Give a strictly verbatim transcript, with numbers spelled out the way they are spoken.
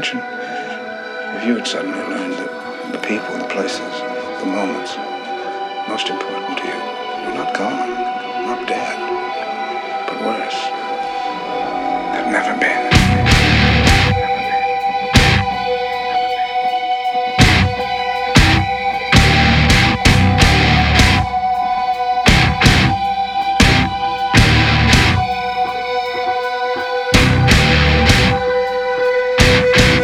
If you had suddenly learned that the people, the places, the moments most important to you, you're not gone.